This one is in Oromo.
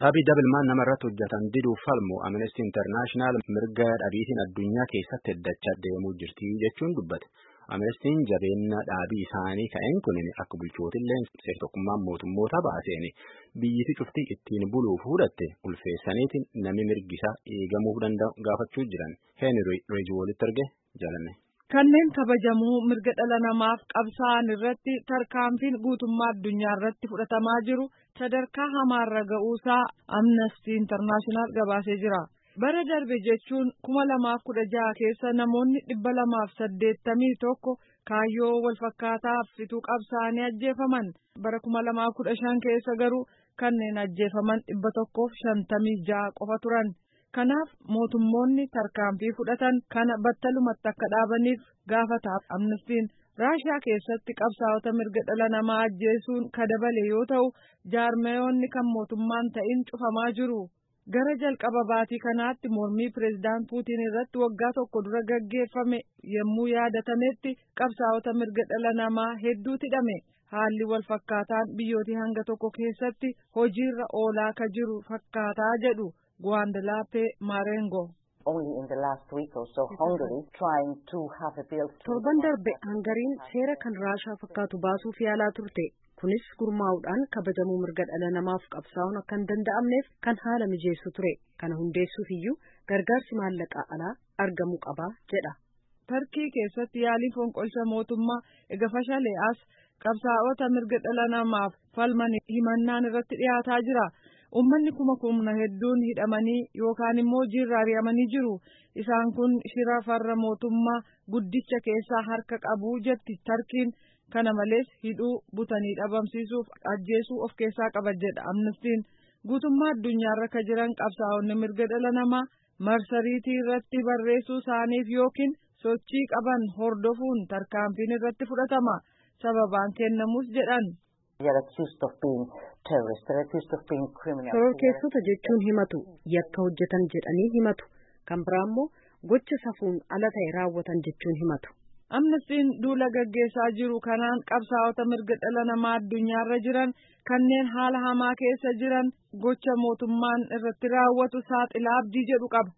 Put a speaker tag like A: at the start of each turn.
A: Dhaabbii dabalmaan namarratti hojjetan diduuf falmu Amnesty International mirga dhabiitiin addunyaa keessatti heddachaa deemuu jirti jechuun dubbate. Amnestiin jabeenya dhaabii isaanii ka'een kunin akka bulchootillee seertokkummaan mootummoota baaseen biyyiti cuftii ittiin buluuf fudhatte ulfeessaniitiin namni mirgisaa eegamuu danda'u gaafachuu jiran. Henry Rejiwoolitti erge jaalanne.
B: Kanneen kabajamuu mirga dhala namaaf qabsaa'an irratti tarkaanfiin guutummaa addunyaa irratti fudhatamaa jiru sadarkaa hamaarra ga'uusaa Amnesty International gabaasee jira. Bara darbe jechuun 2016 keessa namoonni 281 kaayyoo walfakkaataaf fituu qabsaa'anii ajjeefaman. Bara 2015 keessa garuu kanneen ajjeefaman 156 qofa turan. Kanaaf mootummoonni tarkaanfii fudhatan kana battalumatti akka dhaabaniif gaafataaf Amnestiin Raashiyaa keessatti qabsaa'ota mirga dhala namaa ajjeesuun kadabale yoo ta'u jaarmayoonni kan mootummaan ta'in cufamaa jiru. Gara jalqaba baatii kanaatti mormii pireezidaant Puutiin irratti waggaa tokko dura gaggeeffame yommuu yaadatametti qabsaa'ota mirga dhala namaa hedduutu hidhame. Haalli wal fakkaataan biyyoota hanga tokko keessatti hojiirra oolaa ka jiru fakkaataa jedhu Guandelape Marengo.
C: Only in the last week or so Hungary trying to have a bill.
D: Torban darbe Hungariin seera kan Raashaa fakkaatu baasuuf yaalaa turte. Kunis gurmaa'uudhaan kabajamuu mirga dhala namaaf qabsaa'uun akka hin danda'amneef kan haala mijeessu ture. Kana hundeessuuf iyyuu gargaarsi maallaqaa alaa argamuu qaba jedha.
B: Tarkii keessatti yaaliin fonqolcha mootummaa ega fashalee as qabsaa'ota mirga dhala namaaf falman himannaan irratti dhiyaataa jira. Uummanni kuma hedduun hidhamanii yookaan immoo hojiirraa ari'amanii jiru. Isaan kun shira farra mootummaa guddicha keessaa harka qabu jetti Tarkiin. Kana malees hidhuu butanii dhabamsiisuuf ajjeesuu of keessaa qaba jedha Amnestiin. Guutummaa addunyaarra ka jiran qabsaa'onni mirga dhala namaa marsariitii irratti barreessuu isaaniif yookiin sochii qaban hordofuun tarkaanfiin irratti fudhatama. Sababaan kennamus jedhan.
D: Shororkeessota jechuun himatu, yakka hojjetan jedhanii himatu, kan biraa immoo gocha safuun ala ta'e raawwatan jechuun himatu.
B: Amnestiin duula gaggeessaa jiru kanaan qabsaa'ota mirga dhala namaa addunyaarra jiran kanneen haala hamaa keessa jiran gocha mootummaan irratti raawwatu saaxilaa abdii jedhu qaba.